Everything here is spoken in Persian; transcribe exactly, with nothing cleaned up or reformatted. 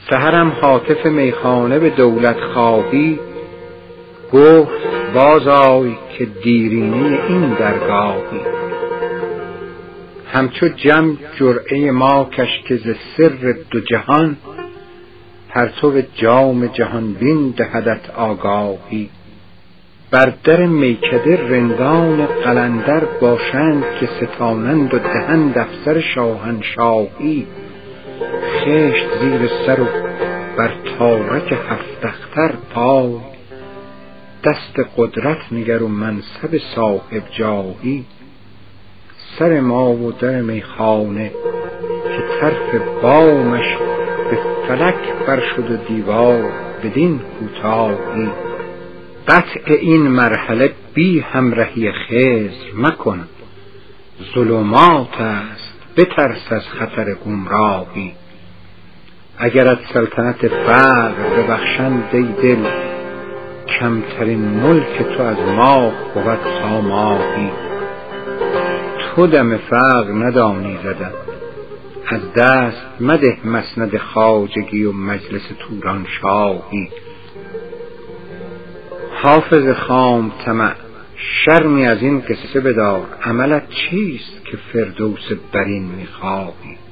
سحرم هاتف میخانه به دولت خواهی، گفت باز آی که دیرینه این درگاهی. همچو جم جرعه ما کش که ز سر دو جهان، پرتو جام جهان بین دهدت آگاهی. بر در میکده رندان قلندر باشند، که ستانند و دهند افسر شاهنشاهی. خشت زیر سر و بر تارک هفت اختر پای، دست قدرت نگر و منصب صاحب جاهی. سر ما و در میخانه که طرف بامش، به فلک بر شد و دیوار بدین کوتاهی. قطع این مرحله بی همرهی خضر مکن، ظلمات است بترس از خطر گمراهی. اگرت سلطنت فقر ببخشند ای دل، کمترین ملک تو از ماه بود تا ماهی. تو دم فقر ندانی زدن، از دست مده مسند خواجگی و مجلس توران شاهی. حافظ خام طمع شرمی از این قصه بدار، عملت چیست که فردوس برین میخواهی؟